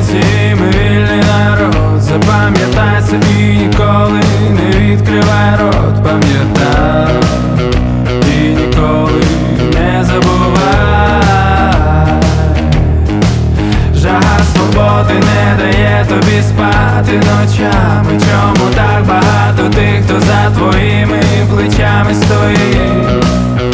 українці, ми вільний народ. Запам'ятай це і ніколи не відкривай рот. Пам'ятай і ніколи не забувай. Жага свободи не дає тобі спати ночами. Чому так багато тих, хто за твоїми плечами стоїть?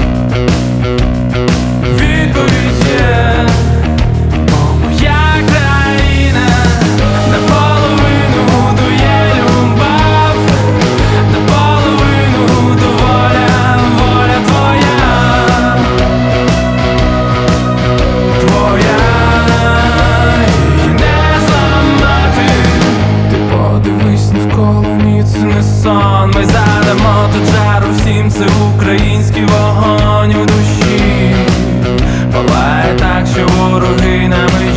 Відповідь є: о, моя країна, наполовину дує любов, наполовину воля, воля твоя, твоя, і не зламати. Ти подивись навколо, міцний сон. Ми задамо тут жару всім, це український вогонь у душі. Палає так, що вороги нами